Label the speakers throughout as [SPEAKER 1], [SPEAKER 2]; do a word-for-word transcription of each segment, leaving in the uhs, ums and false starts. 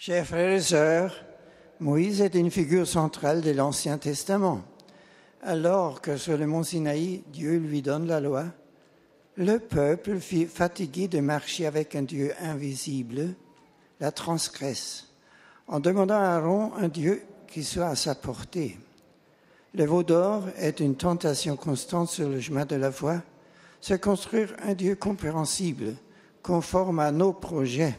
[SPEAKER 1] Chers frères et sœurs, Moïse est une figure centrale de l'Ancien Testament. Alors que sur le mont Sinaï, Dieu lui donne la loi, le peuple, fatigué de marcher avec un Dieu invisible, la transgresse, en demandant à Aaron un Dieu qui soit à sa portée. Le veau d'or est une tentation constante sur le chemin de la foi, se construire un Dieu compréhensible, conforme à nos projets.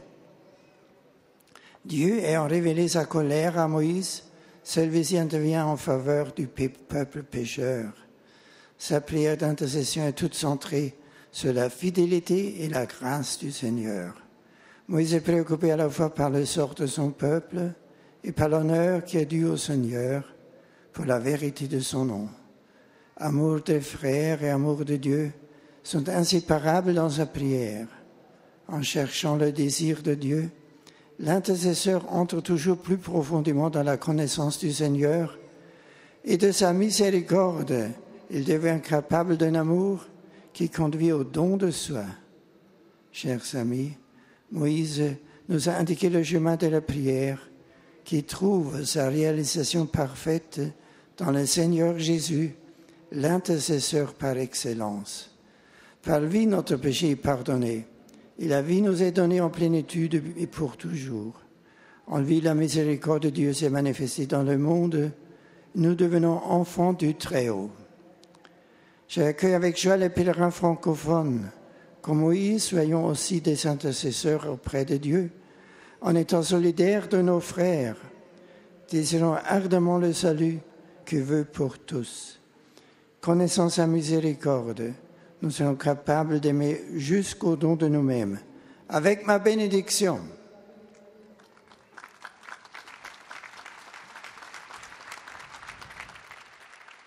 [SPEAKER 1] Dieu ayant révélé sa colère à Moïse, celui-ci intervient en faveur du peuple pécheur. Sa prière d'intercession est toute centrée sur la fidélité et la grâce du Seigneur. Moïse est préoccupé à la fois par le sort de son peuple et par l'honneur qui est dû au Seigneur pour la vérité de son nom. Amour des frères et amour de Dieu sont inséparables dans sa prière. En cherchant le désir de Dieu, l'intercesseur entre toujours plus profondément dans la connaissance du Seigneur et de sa miséricorde. Il devient capable d'un amour qui conduit au don de soi. Chers amis, Moïse nous a indiqué le chemin de la prière qui trouve sa réalisation parfaite dans le Seigneur Jésus, l'intercesseur par excellence. Par lui, notre péché est pardonné. Et la vie nous est donnée en plénitude et pour toujours. En lui, la miséricorde de Dieu s'est manifestée dans le monde. Nous devenons enfants du Très-Haut. J'accueille avec joie les pèlerins francophones. Comme Moïse, soyons aussi des intercesseurs auprès de Dieu, en étant solidaires de nos frères, désirant ardemment le salut que veut pour tous. Connaissant sa miséricorde, nous serons capables d'aimer jusqu'au don de nous-mêmes. Avec ma bénédiction,